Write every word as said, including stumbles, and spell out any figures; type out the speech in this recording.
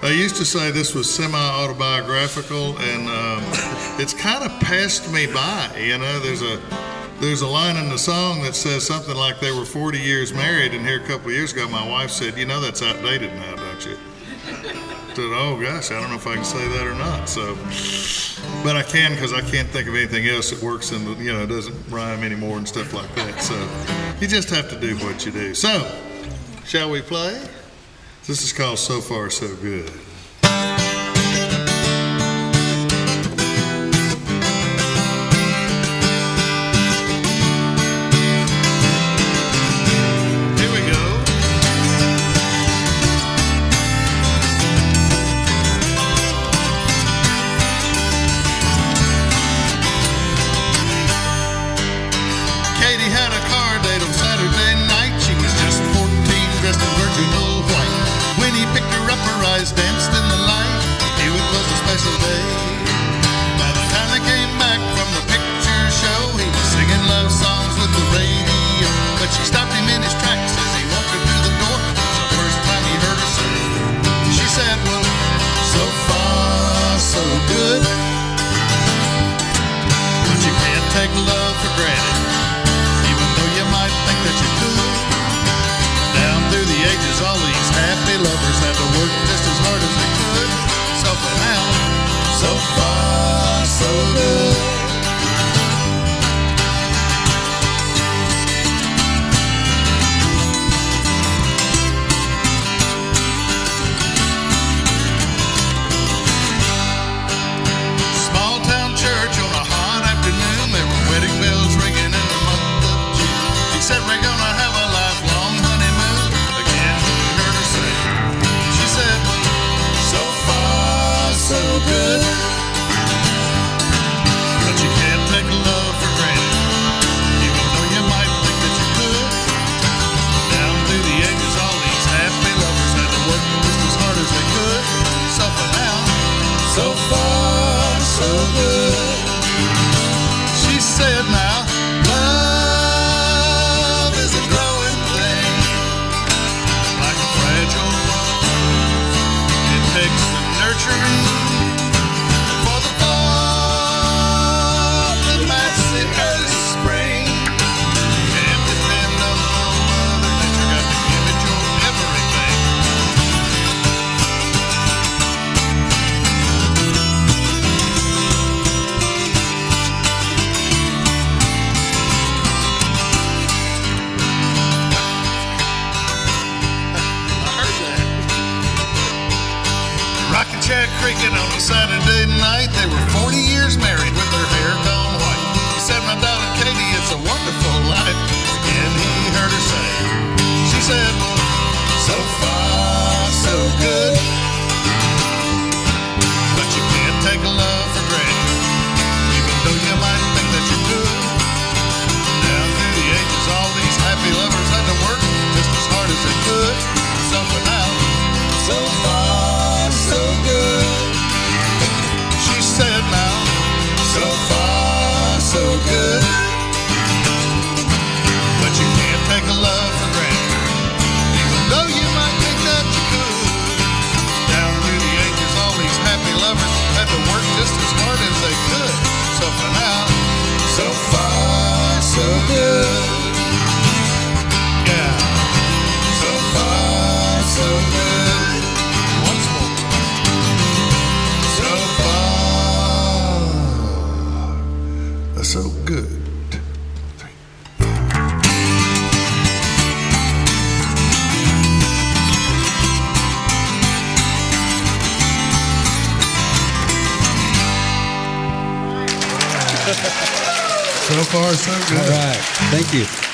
I used to say this was semi-autobiographical, and um, it's kind of passed me by. You know, there's a there's a line in the song that says something like they were forty years married, and here a couple of years ago, my wife said, "You know, that's outdated now, don't you?" I said, "Oh gosh, I don't know if I can say that or not." So, but I can because I can't think of anything else that works in the, you know, doesn't rhyme anymore and stuff like that. So, you just have to do what you do. So, shall we play? This is called So Far So Good. Danced in the light, he knew it was a special day. By the time they came back from the picture show, he was singing love songs with the radio. But she stopped him in his tracks as he walked her through the door. It was the first time he heard her say. She said, well, so far, so good. But you can't take love for granted, even though you might think that you could. Down through the ages, all these happy lovers had to work just as hard as they could. So for now, so far, so good. Small town church on a hot afternoon, there were wedding bells ringing in the month of June. He said we're gonna have a lifelong honeymoon. Again, he heard her say. She said, well, so far, so good. But you can't take love for granted, even though you might think that you could. Down through the ages, all these happy lovers had to work just as hard as they could. So for now, so far, so good. She said now, love is a growing thing, like a fragile rose. It takes some nurturing for the fall that matches the early spring. You can't depend on Mother Nature, got to give it your everything. I heard that. Rocking chair creaking on a Saturday night. They were forty years married with their hair gone white. He said, my darling Katie, it's a wonderful life. Again, he heard her say. She said, well, so far, so good. But you can't take love for granted, even though you might think that you could. Down through the ages, all these happy lovers had to work just as hard as they could. So for now, so far, so good. She said now, so far, so good. But you can't take a love for granted, even though you might think that you could. Down through the ages, all these happy lovers had to work just as hard as they could. So for now, so far, so good. Yeah, so far, so good. Once more. So far, so good. Three. So far, so good. All right. Thank you.